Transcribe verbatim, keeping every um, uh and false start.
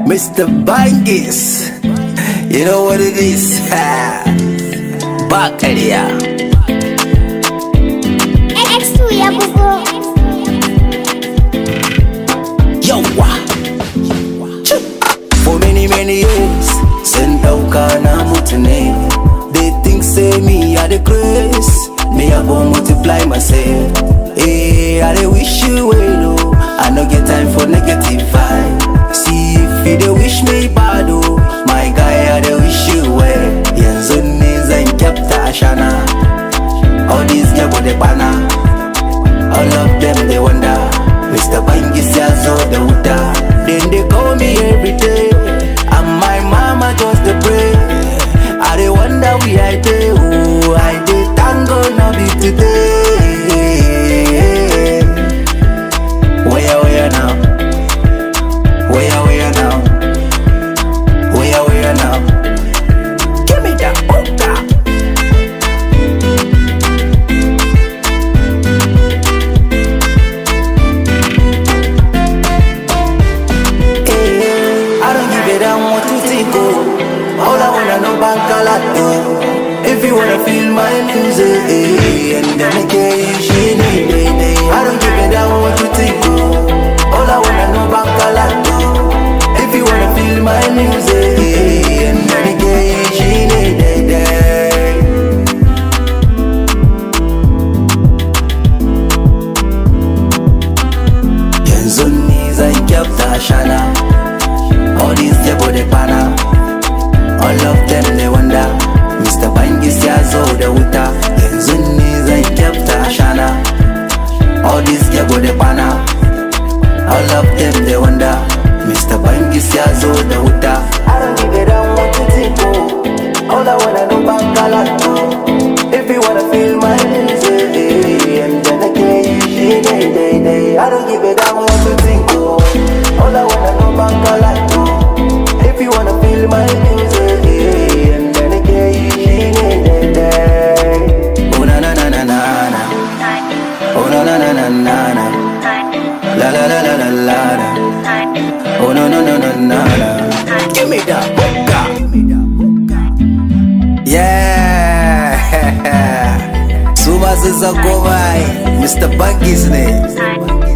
Mister Bangis, you know what it is? Bakaria. X two ya bugo. Yo, for many many years, send dauka na mutune. They think say me I the grace, me I go multiply myself. Hey, I dey wish you well, oh. I no get time for negative vibe. See if you dey wish me bad, oh, my guy I dey wish you well. Yanzu ne zan kyafta ashana. All these girls with the banner, all of them they wonder. Mister Bangis ya zo da wuta. Then they call me every day, and my mama just dey pray. I dey wonder we I dey, oh I dey thank God no be today. Where where now? Where where now? Where where now? Give me that hookah. I don't give a damn what you think, oh. All I wanna know about Galato. If you wanna feel my music, eh, and then again, she need it. I don't give a damn what you think, oh. All I wanna know about Galato. If you wanna feel my music, eh, and then again, she need it. Yanzu ni zan kyafta shana. All these people they pana, all of them they wonder. Mister Bangis ya zo da wuta. Yanzu ne zan kyafta ashana. All these people they pana, all of them they wonder. Mister Bangis ya zo da wuta. I don't give a damn what you think, oh. All I wanna know about Galato. If you wanna feel my music, eh, and then again, she day day day. I don't give a damn what you think, oh. All I wanna know about Galato. If you wanna feel my music, eh, and then again, she day day day. Oh na na na na na na. Oh na na na na na na. La la la la la la la. Oh no no no no no no. Give me that hookah. Yeah. Suma Zazakovai, Mister Bangis ne.